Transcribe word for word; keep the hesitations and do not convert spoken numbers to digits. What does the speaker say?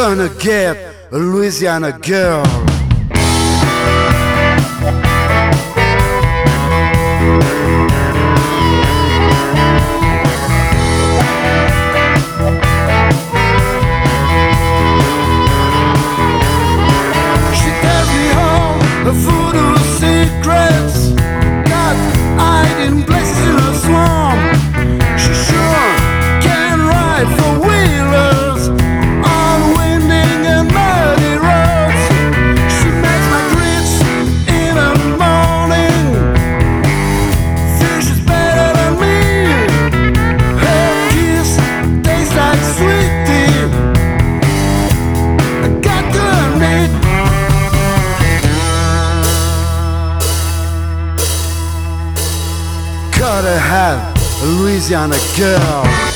gonna get a Louisiana girl. She tells me all the voodoo secrets, got hiding places in a swamp. She sure can ride for wheelers on winding and muddy roads. She makes my grits in the morning. Fish is better than me. Her kiss tastes like sweet tea. I got to admit, gotta have a Louisiana girl.